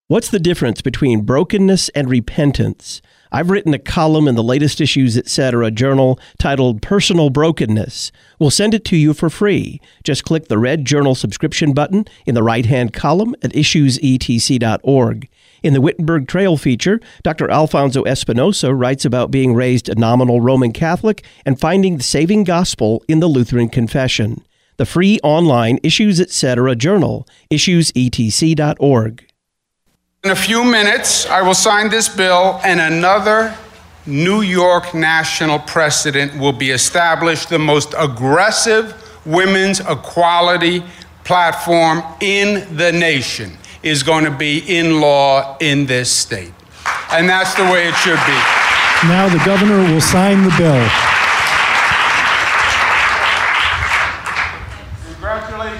What's the difference between brokenness and repentance? I've written a column in the latest Issues Etc. journal titled Personal Brokenness. We'll send it to you for free. Just click the red journal subscription button in the right-hand column at issuesetc.org. In the Wittenberg Trail feature, Dr. Alfonso Espinosa writes about being raised a nominal Roman Catholic and finding the saving gospel in the Lutheran Confession. The free online Issues Etc. journal, issuesetc.org. In a few minutes, I will sign this bill, and another New York national precedent will be established. The most aggressive women's equality platform in the nation is going to be in law in this state. And that's the way it should be. Now the governor will sign the bill. Congratulations.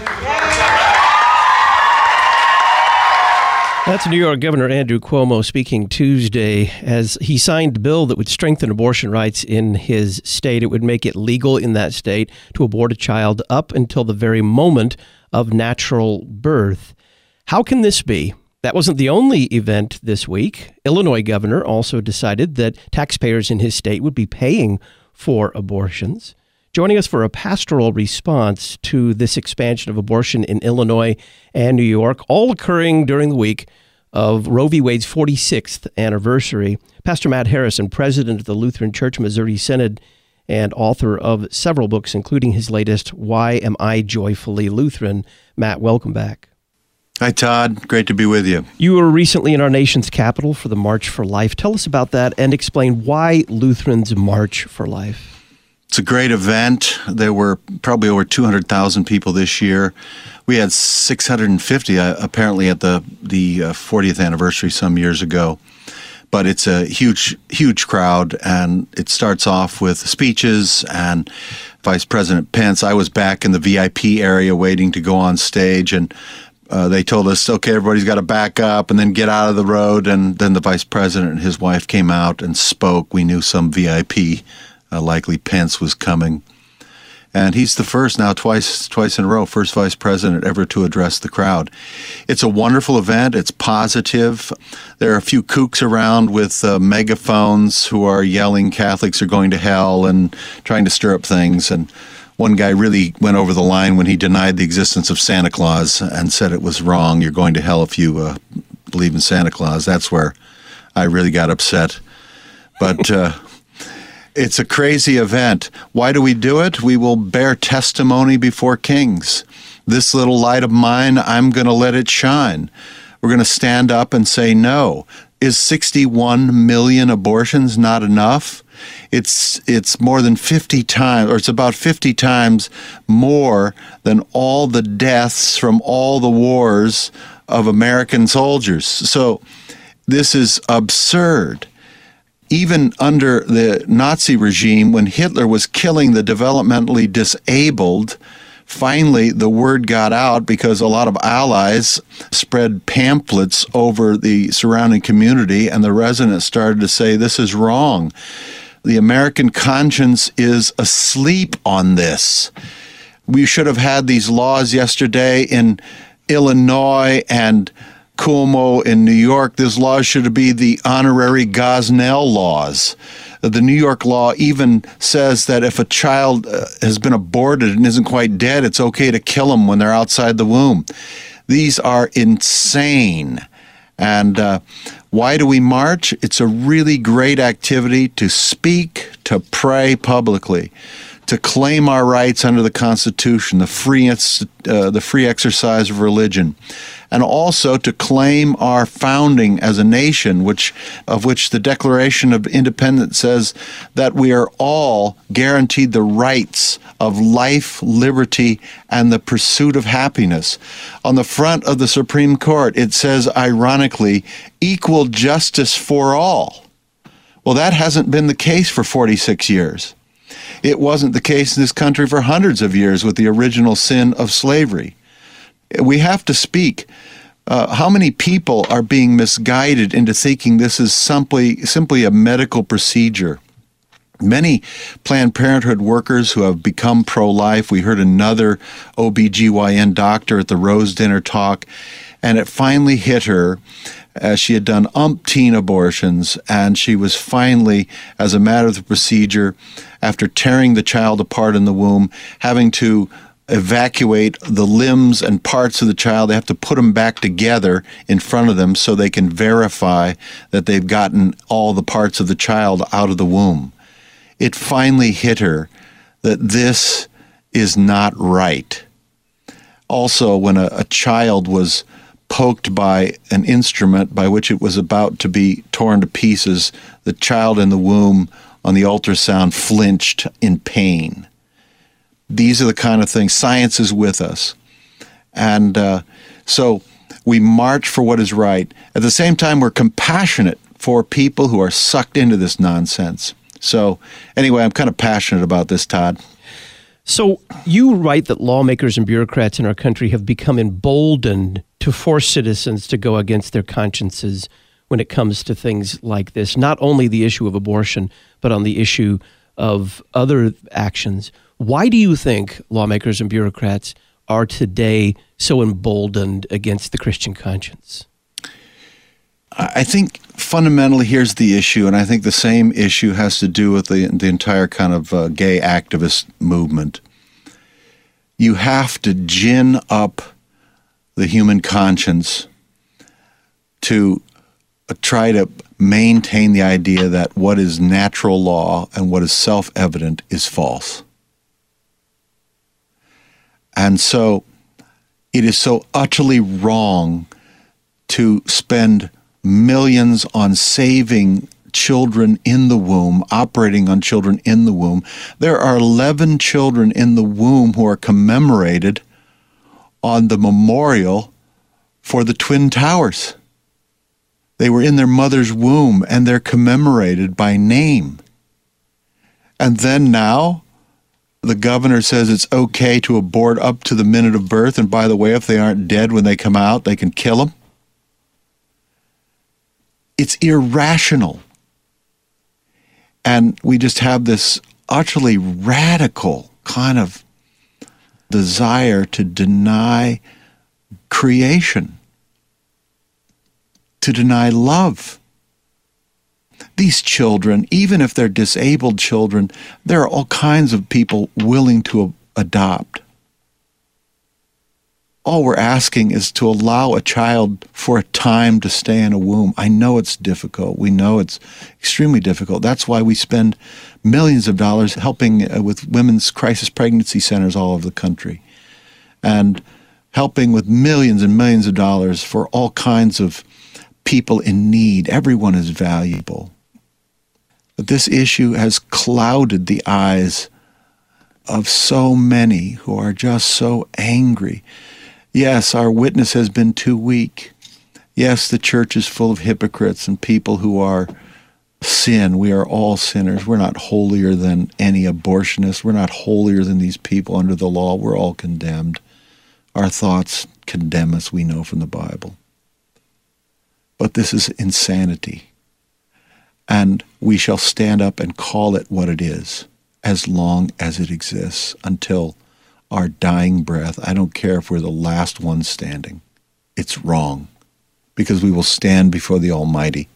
That's New York Governor Andrew Cuomo speaking Tuesday as he signed a bill that would strengthen abortion rights in his state. It would make it legal in that state to abort a child up until the very moment of natural birth. How can this be? That wasn't the only event this week. Illinois governor also decided that taxpayers in his state would be paying for abortions. Joining us for a pastoral response to this expansion of abortion in Illinois and New York, all occurring during the week of Roe v. Wade's 46th anniversary, Pastor Matt Harrison, president of the Lutheran Church Missouri Synod and author of several books, including his latest, Why Am I Joyfully Lutheran? Matt, welcome back. Hi, Todd. Great to be with you. You were recently in our nation's capital for the March for Life. Tell us about that and explain why Lutherans march for life. It's a great event. There were probably over 200,000 people this year. We had 650 apparently at the 40th anniversary some years ago. But it's a huge crowd, and it starts off with speeches and Vice President Pence. I was back in the VIP area waiting to go on stage, and they told us, okay, everybody's got to back up and then get out of the road. And then the Vice President and his wife came out and spoke. We knew some VIP, likely Pence, was coming. And he's the first now, twice in a row, first vice president ever to address the crowd. It's a wonderful event. It's positive. There are a few kooks around with megaphones who are yelling Catholics are going to hell and trying to stir up things. And one guy really went over the line when he denied the existence of Santa Claus and said it was wrong. You're going to hell if you believe in Santa Claus. That's where I really got upset. But it's a crazy event. Why do we do it? We will bear testimony before kings. This little light of mine, I'm going to let it shine. We're going to stand up and say no. Is 61 million abortions not enough? It's more than 50 times, or it's about 50 times more than all the deaths from all the wars of American soldiers. So this is absurd. Even under the Nazi regime, when Hitler was killing the developmentally disabled, finally the word got out because a lot of allies spread pamphlets over the surrounding community, and the residents started to say, this is wrong. The American conscience is asleep on this. We should have had these laws yesterday in Illinois and Cuomo in New York. These laws should be the honorary Gosnell laws. The New York law even says that if a child has been aborted and isn't quite dead, it's okay to kill them when they're outside the womb. These are insane. And why do we march? It's a really great activity to speak, to pray publicly, to claim our rights under the Constitution, the free exercise of religion, and also to claim our founding as a nation, of which the Declaration of Independence says that we are all guaranteed the rights of life, liberty, and the pursuit of happiness. On the front of the Supreme Court, it says, ironically, equal justice for all. Well, that hasn't been the case for 46 years. It wasn't the case in this country for hundreds of years with the original sin of slavery. We have to speak. How many people are being misguided into thinking this is simply a medical procedure? Many Planned Parenthood workers who have become pro-life. We heard another OBGYN doctor at the Rose Dinner talk, and it finally hit her. She had done umpteen abortions, and she was finally, as a matter of the procedure, after tearing the child apart in the womb, having to evacuate the limbs and parts of the child. They have to put them back together in front of them so they can verify that they've gotten all the parts of the child out of the womb. It finally hit her that this is not right. Also, when a child was poked by an instrument by which it was about to be torn to pieces, the child in the womb on the ultrasound flinched in pain. These are the kind of things. Science is with us. And so we march for what is right. At the same time, we're compassionate for people who are sucked into this nonsense. So anyway, I'm kind of passionate about this, Todd. So you write that lawmakers and bureaucrats in our country have become emboldened to force citizens to go against their consciences when it comes to things like this, not only the issue of abortion, but on the issue of other actions. Why do you think lawmakers and bureaucrats are today so emboldened against the Christian conscience? I think fundamentally here's the issue, and I think the same issue has to do with the entire kind of gay activist movement. You have to gin up the human conscience to try to maintain the idea that what is natural law and what is self-evident is false. And so it is so utterly wrong to spend millions on saving children in the womb, operating on children in the womb. There are 11 children in the womb who are commemorated on the memorial for the Twin Towers. They were in their mother's womb, and they're commemorated by name. And then now, the governor says it's okay to abort up to the minute of birth, and by the way, if they aren't dead when they come out, they can kill them. It's irrational. And we just have this utterly radical kind of desire to deny creation, to deny love. These children, even if they're disabled children, there are all kinds of people willing to adopt. All we're asking is to allow a child for a time to stay in a womb. I know it's difficult. We know it's extremely difficult. That's why we spend millions of dollars helping with women's crisis pregnancy centers all over the country, and helping with millions and millions of dollars for all kinds of people in need. Everyone is valuable. But this issue has clouded the eyes of so many who are just so angry. Yes, our witness has been too weak. Yes, the church is full of hypocrites and people who are sin. We are all sinners. We're not holier than any abortionist. We're not holier than these people under the law. We're all condemned. Our thoughts condemn us, we know from the Bible. But this is insanity. And we shall stand up and call it what it is as long as it exists, until our dying breath. I don't care if we're the last one standing. It's wrong, because we will stand before the Almighty.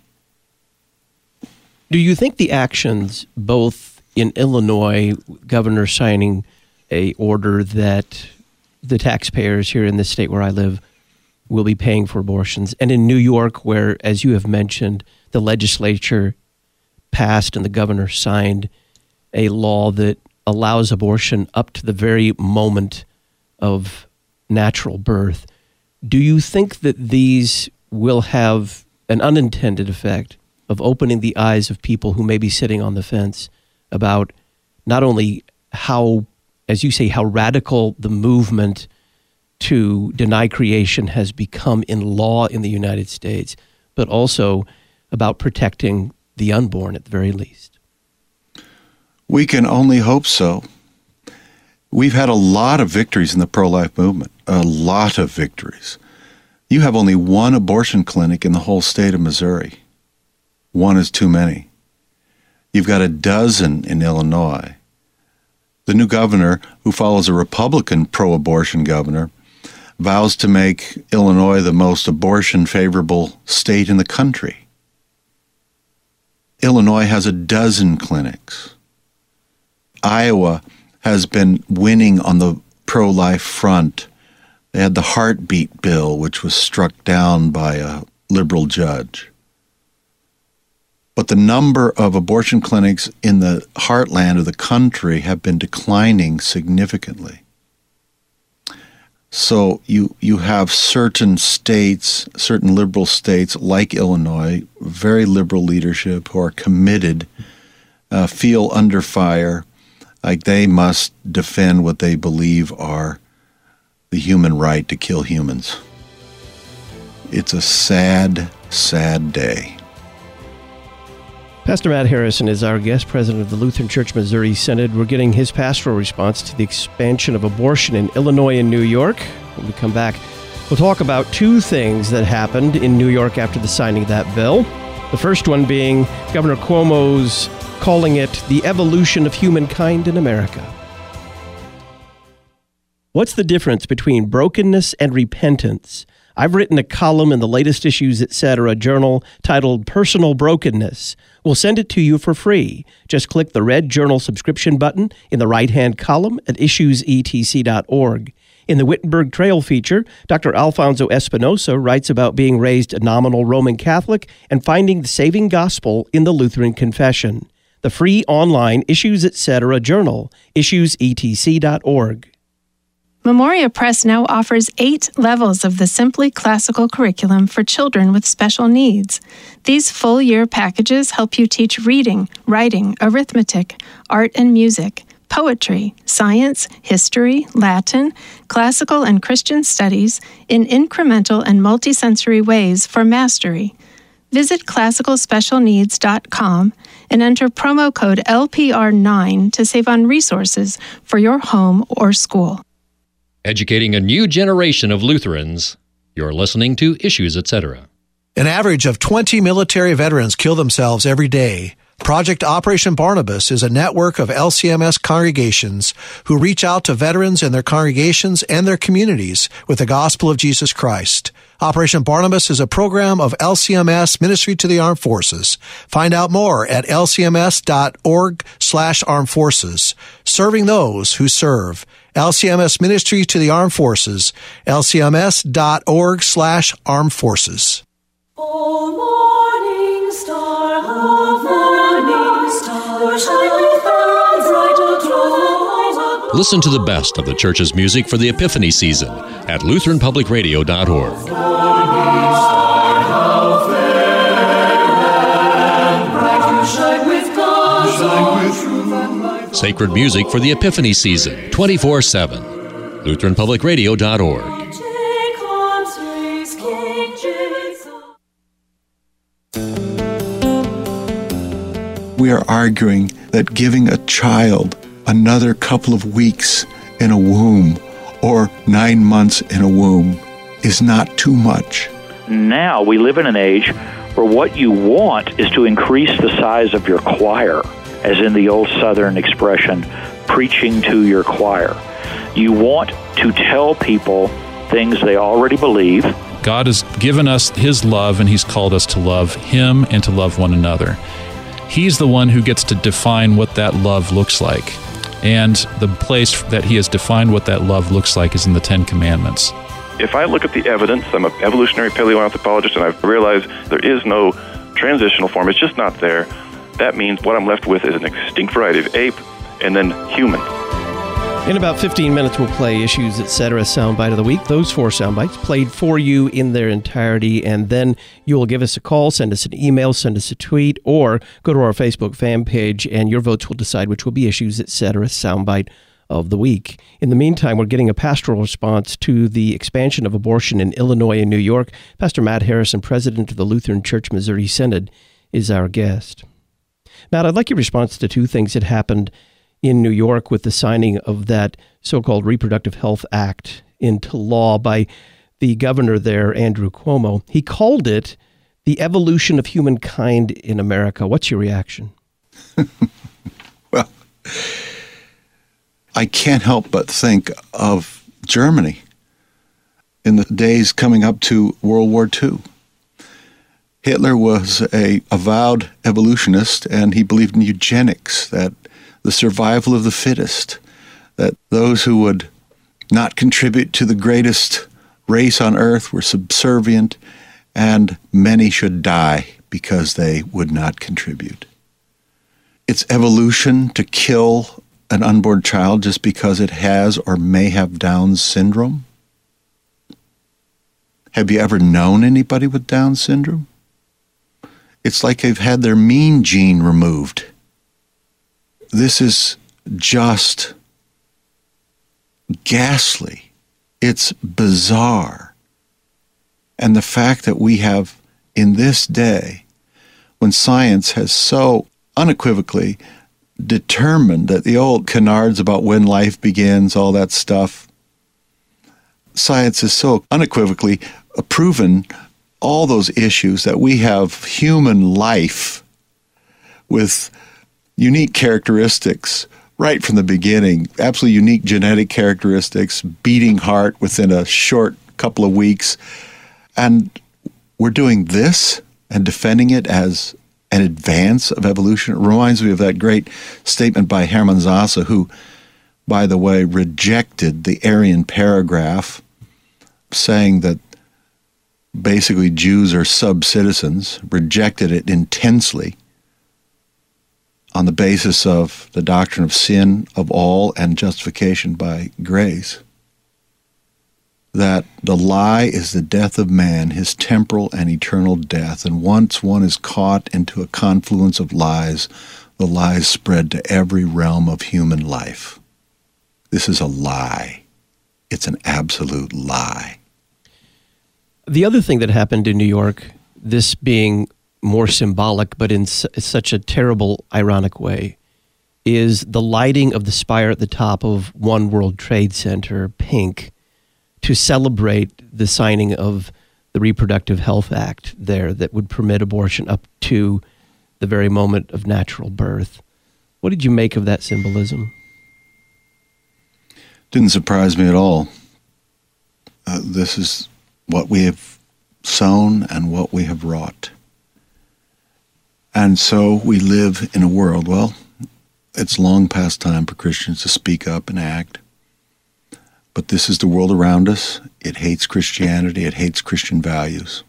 Do you think the actions, both in Illinois, governor signing a order that the taxpayers here in the state where I live will be paying for abortions, and in New York, where, as you have mentioned, the legislature passed and the governor signed a law that allows abortion up to the very moment of natural birth, do you think that these will have an unintended effect of opening the eyes of people who may be sitting on the fence about not only how, as you say, how radical the movement to deny creation has become in law in the United States, but also about protecting the unborn at the very least? We can only hope so. We've had a lot of victories in the pro-life movement, a lot of victories. You have only one abortion clinic in the whole state of Missouri. One is too many. You've got a dozen in Illinois. The new governor, who follows a Republican pro-abortion governor, vows to make Illinois the most abortion-favorable state in the country. Illinois has 12 clinics. Iowa has been winning on the pro-life front. They had the heartbeat bill, which was struck down by a liberal judge. But the number of abortion clinics in the heartland of the country have been declining significantly. So you have certain states, certain liberal states like Illinois, very liberal leadership who are committed, feel under fire, like they must defend what they believe are the human right to kill humans. It's a sad, sad day. Pastor Matt Harrison is our guest, president of the Lutheran Church Missouri Synod. We're getting his pastoral response to the expansion of abortion in Illinois and New York. When we come back, we'll talk about two things that happened in New York after the signing of that bill. The first one being Governor Cuomo's calling it the evolution of humankind in America. What's the difference between brokenness and repentance? I've written a column in the latest Issues Etc. journal titled Personal Brokenness. We'll send it to you for free. Just click the red journal subscription button in the right-hand column at issuesetc.org. In the Wittenberg Trail feature, Dr. Alfonso Espinosa writes about being raised a nominal Roman Catholic and finding the saving gospel in the Lutheran Confession. The free online Issues Etc. journal, issuesetc.org. Memoria Press now offers 8 levels of the Simply Classical curriculum for children with special needs. These full-year packages help you teach reading, writing, arithmetic, art and music, poetry, science, history, Latin, classical and Christian studies in incremental and multisensory ways for mastery. Visit classicalspecialneeds.com and enter promo code LPR9 to save on resources for your home or school. Educating a new generation of Lutherans. You're listening to Issues Etc. An average of 20 military veterans kill themselves every day. Project Operation Barnabas is a network of LCMS congregations who reach out to veterans in their congregations and their communities with the gospel of Jesus Christ. Operation Barnabas is a program of LCMS Ministry to the Armed Forces. Find out more at lcms.org/armed forces. Serving those who serve. LCMS Ministry to the Armed Forces. lcms.org/armed forces. Oh, morning star, morning star, shine bright above. Listen to the best of the church's music for the Epiphany season at LutheranPublicRadio.org. Sacred music for the Epiphany season, 24/7. LutheranPublicRadio.org. We are arguing that giving a child another couple of weeks in a womb or 9 months in a womb is not too much. Now we live in an age where what you want is to increase the size of your choir, as in the old Southern expression, preaching to your choir. You want to tell people things they already believe. God has given us His love, and He's called us to love Him and to love one another. He's the one who gets to define what that love looks like. And the place that He has defined what that love looks like is in the Ten Commandments. If I look at the evidence, I'm an evolutionary paleoanthropologist, and I've realized there is no transitional form. It's just not there. That means what I'm left with is an extinct variety of ape and then human. In about 15 minutes, we'll play Issues Etc. Soundbite of the Week. Those 4 soundbites played for you in their entirety, and then you will give us a call, send us an email, send us a tweet, or go to our Facebook fan page, and your votes will decide which will be Issues Etc. Soundbite of the Week. In the meantime, we're getting a pastoral response to the expansion of abortion in Illinois and New York. Pastor Matt Harrison, president of the Lutheran Church Missouri Synod, is our guest. Matt, I'd like your response to 2 things that happened in New York with the signing of that so-called Reproductive Health Act into law by the governor there, Andrew Cuomo. He called it the evolution of humankind in America. What's your reaction? Well, I can't help but think of Germany. in the days coming up to World War II. Hitler was an avowed evolutionist, and he believed in eugenics, that the survival of the fittest, that those who would not contribute to the greatest race on earth were subservient, and many should die because they would not contribute. It's evolution to kill an unborn child just because it has or may have Down's syndrome? Have you ever known anybody with Down syndrome? It's like they've had their mean gene removed. This is just ghastly. It's bizarre. And the fact that we have, in this day, when science has so unequivocally determined that the old canards about when life begins, all that stuff, science has so unequivocally proven all those issues that we have human life with unique characteristics right from the beginning, absolutely unique genetic characteristics, beating heart within a short couple of weeks. And we're doing this and defending it as an advance of evolution. It reminds me of that great statement by Hermann Sasse, who, by the way, rejected the Aryan paragraph, saying that basically Jews are sub-citizens, rejected it intensely on the basis of the doctrine of sin of all and justification by grace. That the lie is the death of man, his temporal and eternal death. And once one is caught into a confluence of lies, the lies spread to every realm of human life. This is a lie. It's an absolute lie. The other thing that happened in New York, this being more symbolic, but in such a terrible, ironic way, is the lighting of the spire at the top of One World Trade Center pink to celebrate the signing of the Reproductive Health Act there that would permit abortion up to the very moment of natural birth. What did you make of that symbolism? Didn't surprise me at all. This is what we have sown and what we have wrought. And so we live in a world, well, it's long past time for Christians to speak up and act. But this is the world around us. It hates Christianity. It hates Christian values.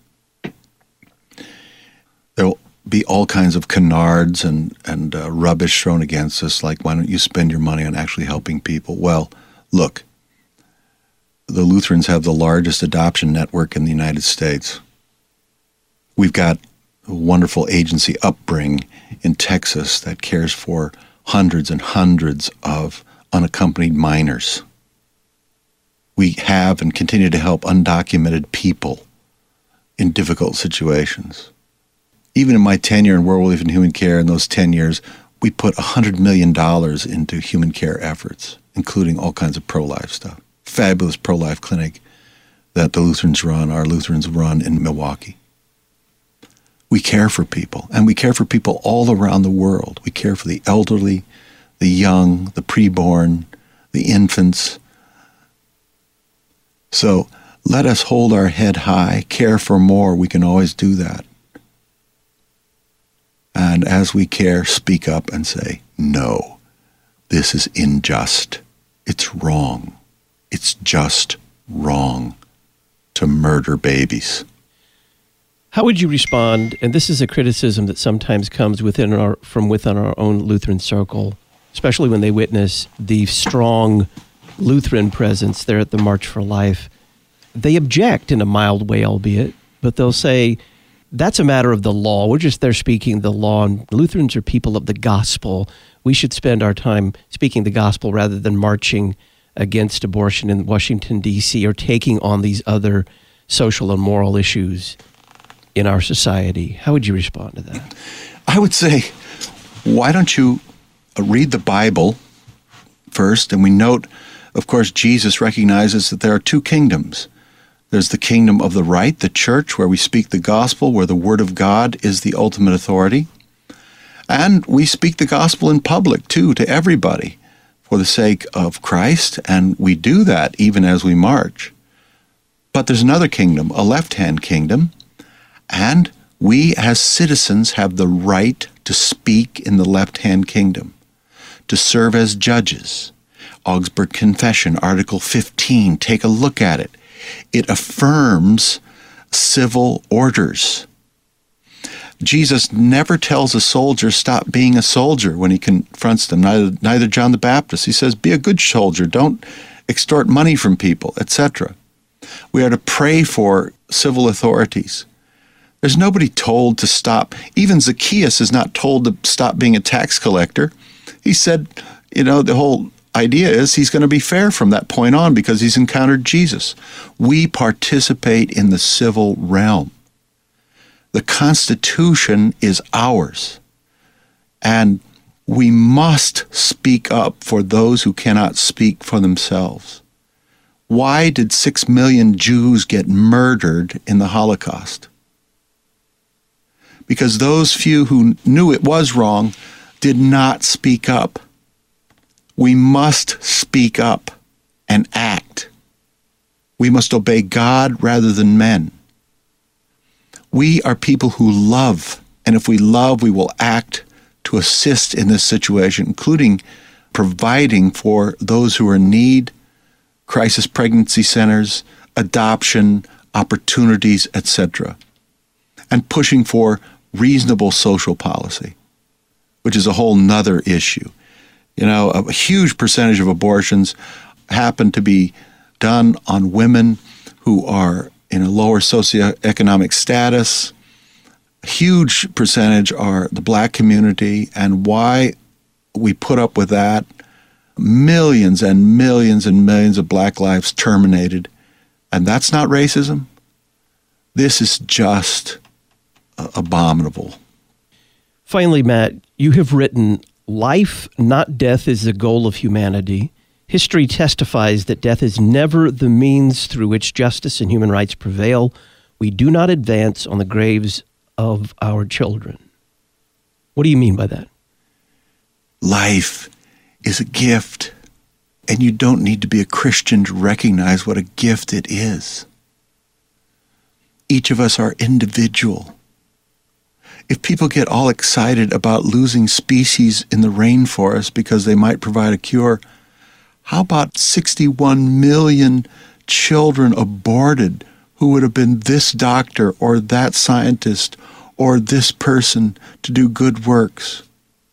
There will be all kinds of canards and rubbish thrown against us, like, why don't you spend your money on actually helping people? Well, look, the Lutherans have the largest adoption network in the United States. We've got a wonderful agency, Upbring, in Texas that cares for hundreds and hundreds of unaccompanied minors. We have and continue to help undocumented people in difficult situations. Even in my tenure in World Relief and Human Care, in those 10 years, we put $100 million into human care efforts, including all kinds of pro-life stuff. Fabulous pro-life clinic that the Lutherans run, our Lutherans run in Milwaukee. We care for people, and we care for people all around the world. We care for the elderly, the young, the preborn, the infants. So let us hold our head high, care for more. We can always do that. And as we care, speak up and say, no, this is unjust. It's wrong. It's just wrong to murder babies. How would you respond, and this is a criticism that sometimes comes from within our own Lutheran circle, especially when they witness the strong Lutheran presence there at the March for Life. They object in a mild way, albeit, but they'll say, that's a matter of the law. We're just there speaking the law, and Lutherans are people of the gospel. We should spend our time speaking the gospel rather than marching against abortion in Washington, D.C., or taking on these other social and moral issues in our society. How would you respond to that? I would say, why don't you read the Bible first? And we note, of course, Jesus recognizes that there are two kingdoms. There's the kingdom of the right, the church, where we speak the gospel, where the word of God is the ultimate authority. And we speak the gospel in public, too, to everybody for the sake of Christ. And we do that even as we march. But there's another kingdom, a left-hand kingdom, and we as citizens have the right to speak in the left-hand kingdom, to serve as judges. Augsburg Confession, Article 15, take a look at it. It affirms civil orders. Jesus never tells a soldier, stop being a soldier when he confronts them, neither John the Baptist. He says, be a good soldier, don't extort money from people, etc. We are to pray for civil authorities. There's nobody told to stop. Even Zacchaeus is not told to stop being a tax collector. He said, the whole idea is he's going to be fair from that point on because he's encountered Jesus. We participate in the civil realm. The Constitution is ours, and we must speak up for those who cannot speak for themselves. Why did 6 million Jews get murdered in the Holocaust? Because those few who knew it was wrong did not speak up. We must speak up and act. We must obey God rather than men. We are people who love, and if we love, we will act to assist in this situation, including providing for those who are in need, crisis pregnancy centers, adoption, opportunities, etc., and pushing for reasonable social policy, which is a whole nother issue. A huge percentage of abortions happen to be done on women who are in a lower socioeconomic status. A huge percentage are the black community, and why we put up with that. Millions and millions and millions of black lives terminated, and that's not racism. This is just abominable. Finally, Matt, you have written, "Life, not death, is the goal of humanity. History testifies that death is never the means through which justice and human rights prevail. We do not advance on the graves of our children." What do you mean by that? Life is a gift, and you don't need to be a Christian to recognize what a gift it is. Each of us are individual. If people get all excited about losing species in the rainforest because they might provide a cure, how about 61 million children aborted who would have been this doctor or that scientist or this person to do good works?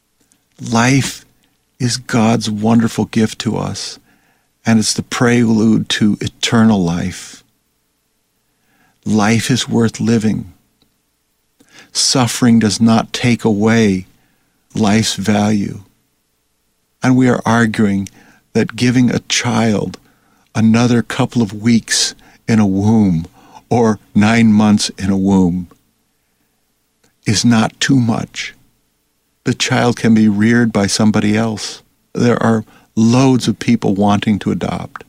Life is God's wonderful gift to us, and it's the prelude to eternal life. Life is worth living. Suffering does not take away life's value. And we are arguing that giving a child another couple of weeks in a womb or 9 months in a womb is not too much. The child can be reared by somebody else. There are loads of people wanting to adopt.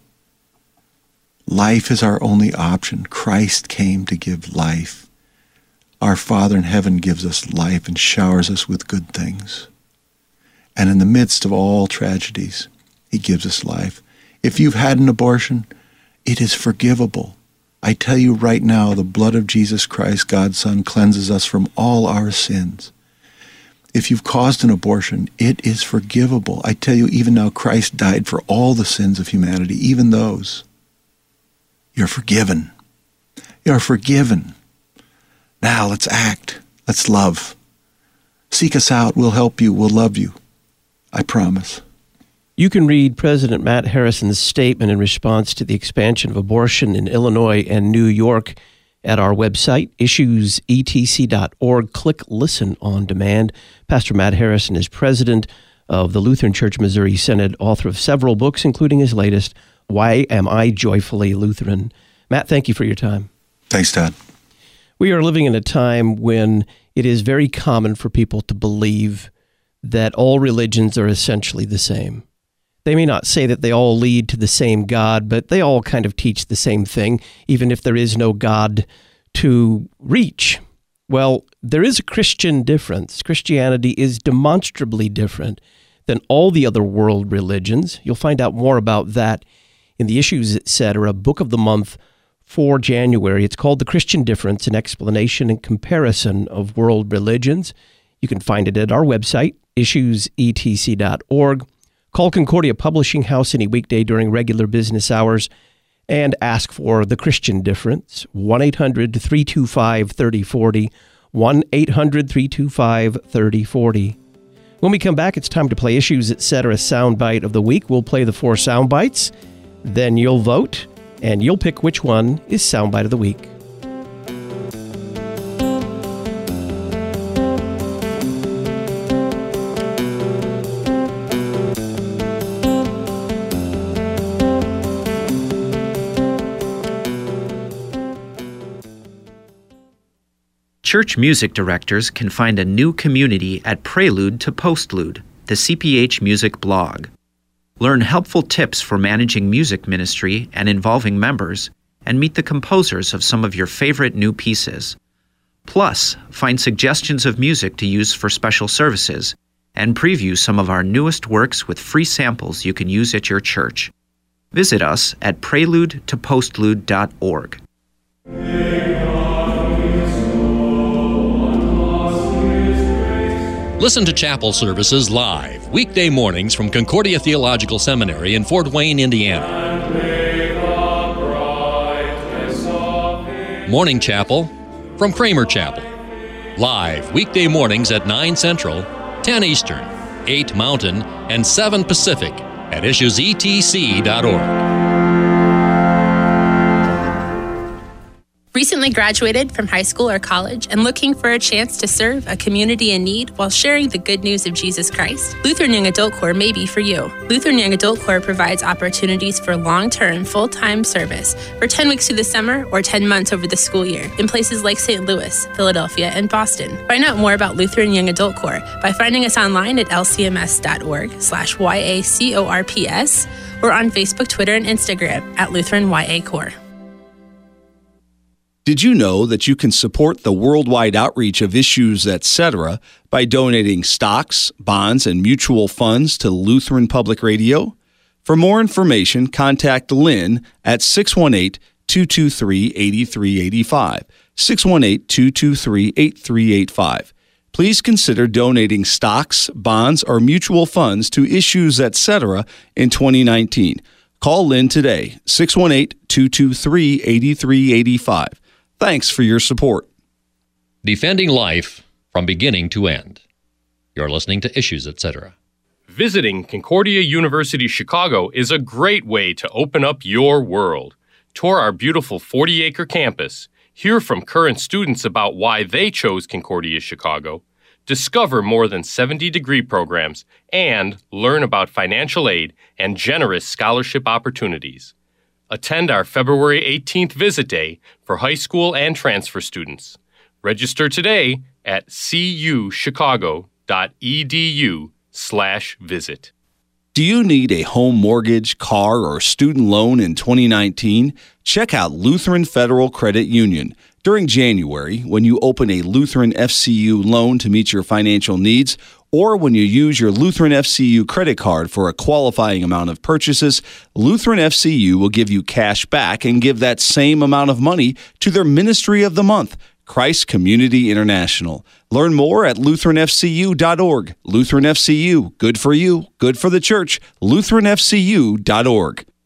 Life is our only option. Christ came to give life. Our Father in heaven gives us life and showers us with good things. And in the midst of all tragedies, he gives us life. If you've had an abortion, it is forgivable. I tell you right now, the blood of Jesus Christ, God's Son, cleanses us from all our sins. If you've caused an abortion, it is forgivable. I tell you, even now, Christ died for all the sins of humanity, even those. You're forgiven. You're forgiven. Now let's act. Let's love. Seek us out. We'll help you. We'll love you. I promise. You can read President Matt Harrison's statement in response to the expansion of abortion in Illinois and New York at our website, issuesetc.org. Click Listen on Demand. Pastor Matt Harrison is president of the Lutheran Church Missouri Synod, author of several books, including his latest, Why Am I Joyfully Lutheran? Matt, thank you for your time. Thanks, Todd. We are living in a time when it is very common for people to believe that all religions are essentially the same. They may not say that they all lead to the same God, but they all kind of teach the same thing, even if there is no God to reach. Well, there is a Christian difference. Christianity is demonstrably different than all the other world religions. You'll find out more about that in the Issues Etc. Book of the Month for January. It's called The Christian Difference, an explanation and comparison of world religions. You can find it at our website, issuesetc.org. Call Concordia Publishing House any weekday during regular business hours and ask for The Christian Difference, 1-800-325-3040, 1-800-325-3040. When we come back, it's time to play Issues Etc. Soundbite of the Week. We'll play the 4 sound bites, then you'll vote, and you'll pick which one is Soundbite of the Week. Church music directors can find a new community at Prelude to Postlude, the CPH Music blog. Learn helpful tips for managing music ministry and involving members, and meet the composers of some of your favorite new pieces. Plus, find suggestions of music to use for special services, and preview some of our newest works with free samples you can use at your church. Visit us at preludetopostlude.org. Listen to chapel services live, weekday mornings from Concordia Theological Seminary in Fort Wayne, Indiana. Morning Chapel from Kramer Chapel. Live, weekday mornings at 9 Central, 10 Eastern, 8 Mountain, and 7 Pacific at issuesetc.org. Recently graduated from high school or college and looking for a chance to serve a community in need while sharing the good news of Jesus Christ? Lutheran Young Adult Corps may be for you. Lutheran Young Adult Corps provides opportunities for long-term, full-time service for 10 weeks through the summer or 10 months over the school year in places like St. Louis, Philadelphia, and Boston. Find out more about Lutheran Young Adult Corps by finding us online at lcms.org/YACORPS or on Facebook, Twitter, and Instagram at Lutheran YA Corps. Did you know that you can support the worldwide outreach of Issues Etc. by donating stocks, bonds, and mutual funds to Lutheran Public Radio? For more information, contact Lynn at 618-223-8385, 618-223-8385. Please consider donating stocks, bonds, or mutual funds to Issues Etc. in 2019. Call Lynn today, 618-223-8385. Thanks for your support. Defending life from beginning to end. You're listening to Issues Etc. Visiting Concordia University Chicago is a great way to open up your world. Tour our beautiful 40-acre campus, hear from current students about why they chose Concordia Chicago, discover more than 70 degree programs, and learn about financial aid and generous scholarship opportunities. Attend our February 18th visit day for high school and transfer students. Register today at cuchicago.edu/visit. Do you need a home mortgage, car, or student loan in 2019? Check out Lutheran Federal Credit Union. During January, when you open a Lutheran FCU loan to meet your financial needs, or when you use your Lutheran FCU credit card for a qualifying amount of purchases, Lutheran FCU will give you cash back and give that same amount of money to their Ministry of the Month, Christ Community International. Learn more at lutheranfcu.org. Lutheran FCU, good for you, good for the church, lutheranfcu.org.